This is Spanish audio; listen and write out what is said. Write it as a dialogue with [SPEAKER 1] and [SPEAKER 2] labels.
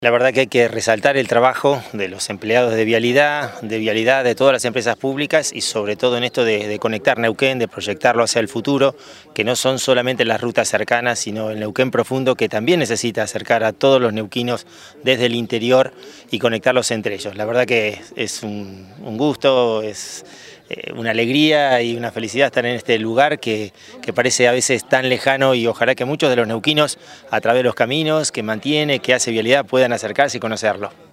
[SPEAKER 1] La verdad que hay que resaltar el trabajo de los empleados de vialidad de todas las empresas públicas y sobre todo en esto de conectar Neuquén, de proyectarlo hacia el futuro, que no son solamente las rutas cercanas, sino el Neuquén profundo, que también necesita acercar a todos los neuquinos desde el interior y conectarlos entre ellos. La verdad que es un gusto, es una alegría y una felicidad estar en este lugar que parece a veces tan lejano, y ojalá que muchos de los neuquinos, a través de los caminos que mantiene, que hace vialidad, puedan acercarse y conocerlo.